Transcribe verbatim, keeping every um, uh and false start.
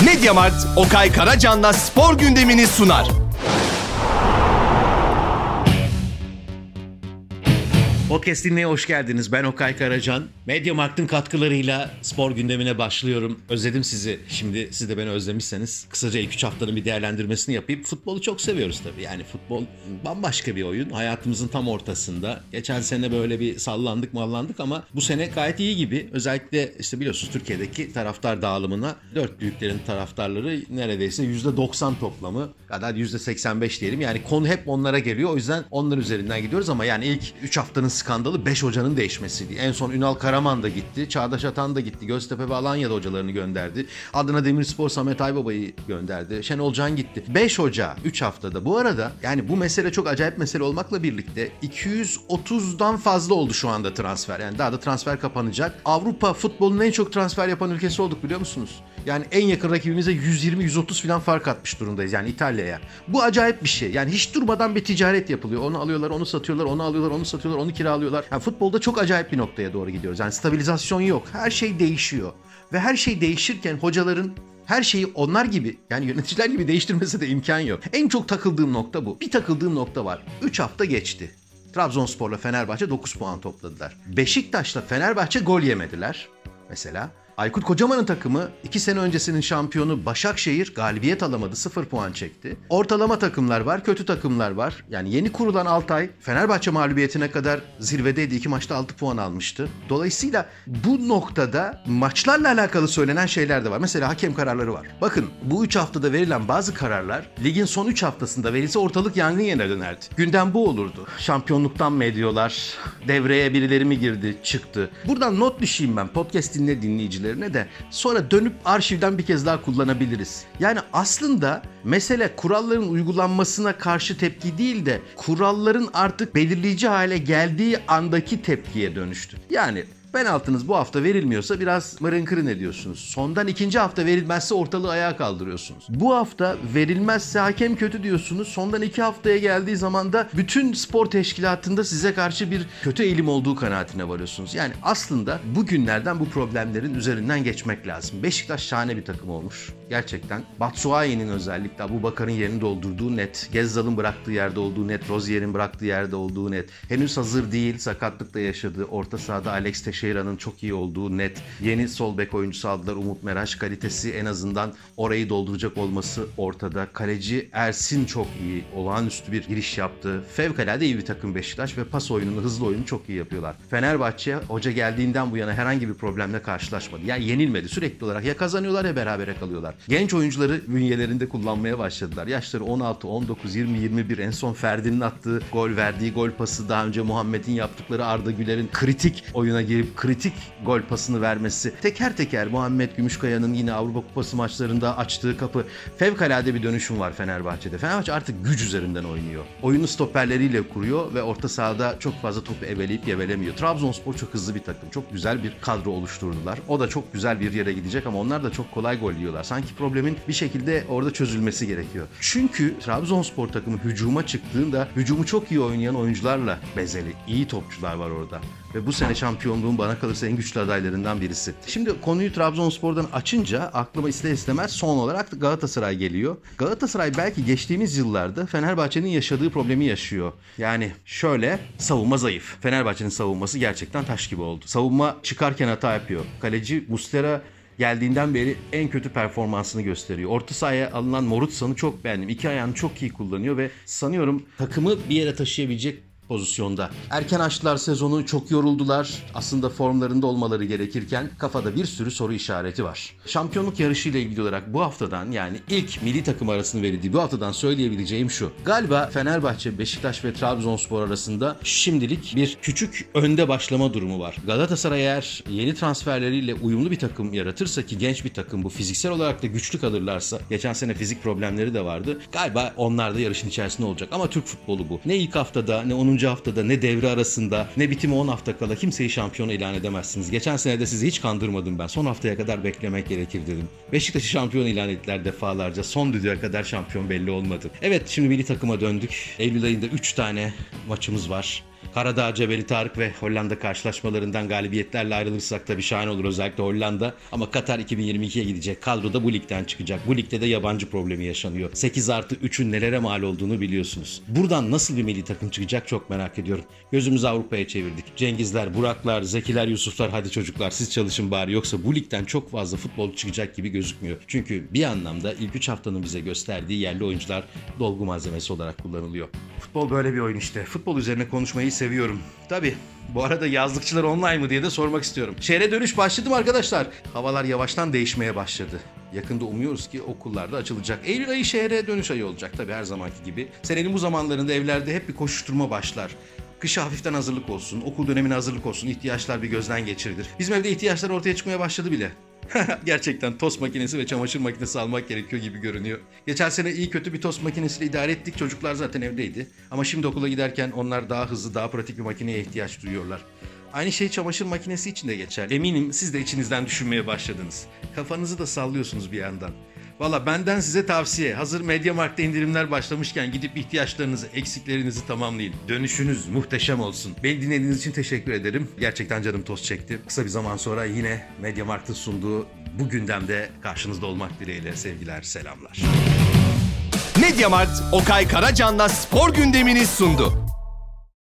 Mediamarkt, Okay Karacan'la spor gündemini sunar. Podcast'ine hoş geldiniz. Ben Okay Karacan. Mediamarkt'ın katkılarıyla spor gündemine başlıyorum. Özledim sizi. Şimdi siz de beni özlemişseniz kısaca ilk üç haftanın bir değerlendirmesini yapayım. Futbolu çok seviyoruz tabii. Yani futbol bambaşka bir oyun. Hayatımızın tam ortasında. Geçen sene böyle bir sallandık mallandık ama bu sene gayet iyi gibi. Özellikle işte biliyorsunuz Türkiye'deki taraftar dağılımına dört büyüklerin taraftarları neredeyse yüzde doksan toplamı kadar yüzde seksen beş diyelim. Yani konu hep onlara geliyor. O yüzden onlar üzerinden gidiyoruz ama yani ilk üç haftanın skandalı beş hocanın değişmesiydi. En son Ünal Karaman da gitti. Çağdaş Atan da gitti. Göztepe ve Alanya'da hocalarını gönderdi. Adana Demirspor Samet Aybaba'yı gönderdi. Şenol Can gitti. beş hoca üç haftada. Bu arada yani bu mesele çok acayip mesele olmakla birlikte iki yüz otuzdan fazla oldu şu anda transfer. Yani daha da transfer kapanacak. Avrupa futbolunun en çok transfer yapan ülkesi olduk biliyor musunuz? Yani en yakın rakibimize yüz yirmi yüz otuz falan fark atmış durumdayız yani İtalya'ya. Bu acayip bir şey. Yani hiç durmadan bir ticaret yapılıyor. Onu alıyorlar, onu satıyorlar, onu alıyorlar, onu satıyorlar, onu kiralıyorlar. Yani futbolda çok acayip bir noktaya doğru gidiyoruz. Yani stabilizasyon yok. Her şey değişiyor. Ve her şey değişirken hocaların her şeyi onlar gibi yani yöneticiler gibi değiştirmesi de imkan yok. En çok takıldığım nokta bu. Bir takıldığım nokta var. üç hafta geçti. Trabzonspor'la Fenerbahçe dokuz puan topladılar. Beşiktaş'la Fenerbahçe gol yemediler mesela. Aykut Kocaman'ın takımı iki sene öncesinin şampiyonu Başakşehir galibiyet alamadı, sıfır puan çekti. Ortalama takımlar var, kötü takımlar var. Yani yeni kurulan Altay Fenerbahçe mağlubiyetine kadar zirvedeydi. iki maçta altı puan almıştı. Dolayısıyla bu noktada maçlarla alakalı söylenen şeyler de var. Mesela hakem kararları var. Bakın bu üç haftada verilen bazı kararlar ligin son üç haftasında verilse ortalık yangın yerine dönerdi. Gündem bu olurdu. Şampiyonluktan mı ediyorlar? Devreye birileri mi girdi, çıktı? Buradan not düşeyim ben podcast dinle dinleyiciler de sonra dönüp arşivden bir kez daha kullanabiliriz. Yani aslında mesele kuralların uygulanmasına karşı tepki değil de kuralların artık belirleyici hale geldiği andaki tepkiye dönüştü. Yani penaltınız bu hafta verilmiyorsa biraz mırın kırın ediyorsunuz. Sondan ikinci hafta verilmezse ortalığı ayağa kaldırıyorsunuz. Bu hafta verilmezse hakem kötü diyorsunuz. Sondan iki haftaya geldiği zaman da bütün spor teşkilatında size karşı bir kötü eğilim olduğu kanaatine varıyorsunuz. Yani aslında bugünlerden bu problemlerin üzerinden geçmek lazım. Beşiktaş şahane bir takım olmuş. Gerçekten. Batshuayi'nin özellikle Abubakar'ın yerini doldurduğu net. Gezzal'ın bıraktığı yerde olduğu net. Rozier'in bıraktığı yerde olduğu net. Henüz hazır değil. Sakatlıkla yaşadığı. Orta sahada Alex Teixeira'nın çok iyi olduğu net. Yeni sol bek oyuncusu aldılar. Umut Meraş kalitesi en azından orayı dolduracak olması ortada. Kaleci Ersin çok iyi. Olağanüstü bir giriş yaptı. Fevkalade iyi bir takım Beşiktaş ve pas oyununu, hızlı oyunu çok iyi yapıyorlar. Fenerbahçe hoca geldiğinden bu yana herhangi bir problemle karşılaşmadı. Yani yenilmedi. Sürekli olarak ya kazanıyorlar ya berabere kalıyorlar. Genç oyuncuları bünyelerinde kullanmaya başladılar. Yaşları on altı, on dokuz, yirmi, yirmi bir. En son Ferdi'nin attığı gol, verdiği gol pası, daha önce Muhammed'in yaptıkları, Arda Güler'in kritik oyuna girip kritik gol pasını vermesi. Teker teker Muhammed Gümüşkaya'nın yine Avrupa Kupası maçlarında açtığı kapı. Fevkalade bir dönüşüm var Fenerbahçe'de. Fenerbahçe artık güç üzerinden oynuyor. Oyunu stoperleriyle kuruyor ve orta sahada çok fazla topu eveleyip gevelemiyor. Trabzonspor çok hızlı bir takım. Çok güzel bir kadro oluşturdular. O da çok güzel bir yere gidecek ama onlar da çok kolay gol yiyorlar. Sanki problemin bir şekilde orada çözülmesi gerekiyor. Çünkü Trabzonspor takımı hücuma çıktığında hücumu çok iyi oynayan oyuncularla bezeli. İyi topçular var orada. Ve bu sene şampiyonluğun bana kalırsa en güçlü adaylarından birisi. Şimdi konuyu Trabzonspor'dan açınca aklıma ister istemez son olarak Galatasaray geliyor. Galatasaray belki geçtiğimiz yıllarda Fenerbahçe'nin yaşadığı problemi yaşıyor. Yani şöyle, savunma zayıf. Fenerbahçe'nin savunması gerçekten taş gibi oldu. Savunma çıkarken hata yapıyor. Kaleci Muslera geldiğinden beri en kötü performansını gösteriyor. Orta sahaya alınan Morutsa'nı çok beğendim. İki ayağını çok iyi kullanıyor ve sanıyorum takımı bir yere taşıyabilecek pozisyonda. Erken açtılar sezonu, çok yoruldular. Aslında formlarında olmaları gerekirken kafada bir sürü soru işareti var. Şampiyonluk yarışıyla ilgili olarak bu haftadan, yani ilk milli takım arasını verildiği bu haftadan söyleyebileceğim şu. Galiba Fenerbahçe, Beşiktaş ve Trabzonspor arasında şimdilik bir küçük önde başlama durumu var. Galatasaray eğer yeni transferleriyle uyumlu bir takım yaratırsa, ki genç bir takım bu, fiziksel olarak da güçlü kalırlarsa, geçen sene fizik problemleri de vardı. Galiba onlar da yarışın içerisinde olacak. Ama Türk futbolu bu. Ne ilk haftada ne onuncu haftada ne devre arasında ne bitimi on hafta kala kimseyi şampiyon ilan edemezsiniz. Geçen sene de sizi hiç kandırmadım ben. Son haftaya kadar beklemek gerekir dedim. Beşiktaş'ı şampiyon ilan ettiler defalarca. Son düdüğe kadar şampiyon belli olmadı. Evet, şimdi milli takıma döndük. Eylül ayında üç tane maçımız var. Karadağ, Cebeli Tarık ve Hollanda karşılaşmalarından galibiyetlerle ayrılırsak tabii şahane olur, özellikle Hollanda. Ama Katar iki bin yirmi ikiye gidecek. Kadro da bu ligden çıkacak. Bu ligde de yabancı problemi yaşanıyor. sekiz artı üçün nelere mal olduğunu biliyorsunuz. Buradan nasıl bir milli takım çıkacak çok merak ediyorum. Gözümüzü Avrupa'ya çevirdik. Cengizler, Buraklar, Zekiler, Yusuflar, hadi çocuklar siz çalışın bari, yoksa bu ligden çok fazla futbol çıkacak gibi gözükmüyor. Çünkü bir anlamda ilk üç haftanın bize gösterdiği yerli oyuncular dolgu malzemesi olarak kullanılıyor. Futbol böyle bir oyun işte. Futbol üzerine konuşmayı seviyorum. Tabii bu arada yazlıkçılar online mı diye de sormak istiyorum. Şehre dönüş başladı mı arkadaşlar? Havalar yavaştan değişmeye başladı. Yakında umuyoruz ki okullar da açılacak. Eylül ayı şehre dönüş ayı olacak tabii, her zamanki gibi. Senenin bu zamanlarında evlerde hep bir koşuşturma başlar. Kışa hafiften hazırlık olsun, okul dönemine hazırlık olsun, ihtiyaçlar bir gözden geçirilir. Bizim evde ihtiyaçlar ortaya çıkmaya başladı bile. Gerçekten tost makinesi ve çamaşır makinesi almak gerekiyor gibi görünüyor. Geçen sene iyi kötü bir tost makinesiyle idare ettik. Çocuklar zaten evdeydi. Ama şimdi okula giderken onlar daha hızlı, daha pratik bir makineye ihtiyaç duyuyorlar. Aynı şey çamaşır makinesi için de geçerli. Eminim siz de içinizden düşünmeye başladınız. Kafanızı da sallıyorsunuz bir yandan. Valla benden size tavsiye. Hazır MediaMarkt'ta indirimler başlamışken gidip ihtiyaçlarınızı, eksiklerinizi tamamlayın. Dönüşünüz muhteşem olsun. Beni dinlediğiniz için teşekkür ederim. Gerçekten canım tost çekti. Kısa bir zaman sonra yine MediaMarkt'ın sunduğu bu gündemde karşınızda olmak dileğiyle sevgiler, selamlar. Mediamart, Okay Karacan'la spor gündemini sundu.